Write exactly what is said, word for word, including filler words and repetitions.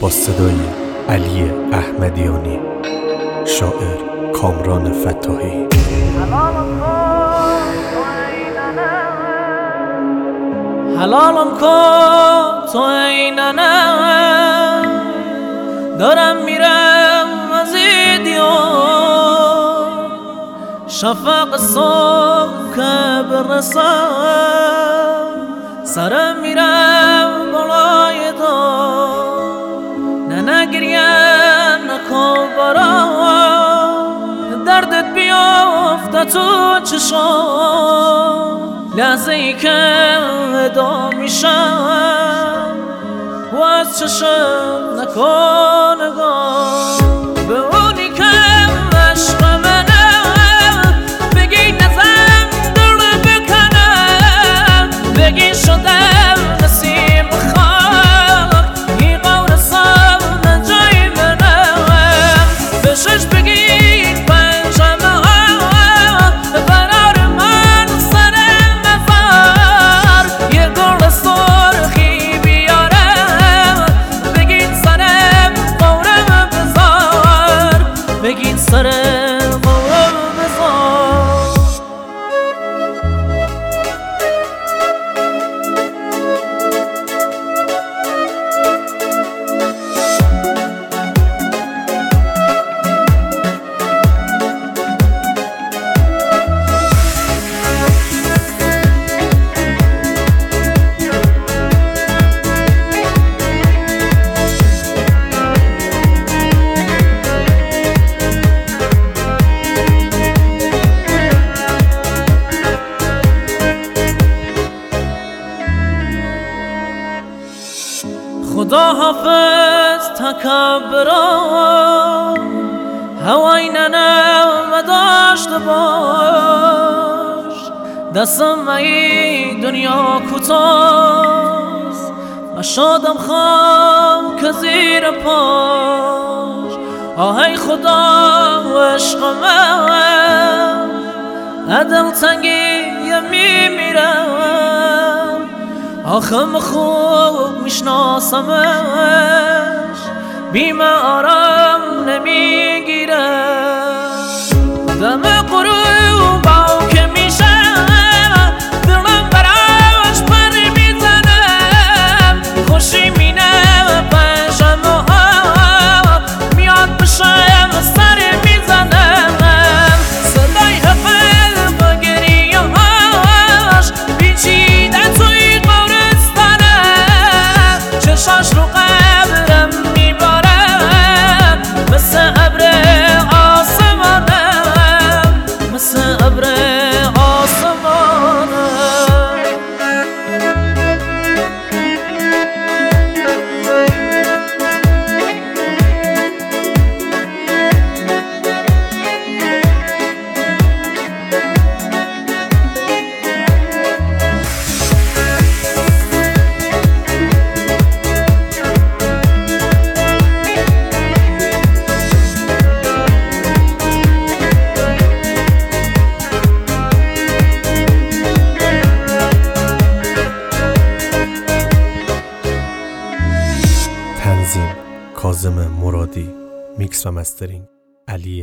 با صدای علی احمدیانی، شاعر کامران فتاحی. حلالم کن تو اینانه، دارم میرم از این دیار، شفق صبح که برسم سرم میرم بالای دار. نه نگریه نکن برام، دردت بیافته تو چشام، لحظه ای که ودا میشم و از چشم نکن نگاه به اونی که عشق منه، بگی نزم دل بکنم، بگی شدم نسیم خاک، این قور سام جای منم، به شش بگی پنجمه ها برار من سر مفر، یه گل سرخی بیارم، بگین سرم قورم بزار، بگین سرم قورم بزار. خدا حافظ تکبران، هوای ننم داشته باش، دستم ای دنیا کوتاست، مشادم خام که زیر پاش. آهای خدا و عشق من، عدل تنگی میمیرم، آخم خوب میشناسمش، بیم آرام نمیگیرم. دم غروب باو که میشم، دلم براش پر میزنم، خوشی مینم پنجم ها میاد بشم سر میزنم، صدای حفل با گریه هاش بیچیده توی چشاش رو قبرم میبارم، مثل ابر آسمانم، مثل ابر آسمانم. تنظیم کاظم مرادی، میکس و مسترینگ علی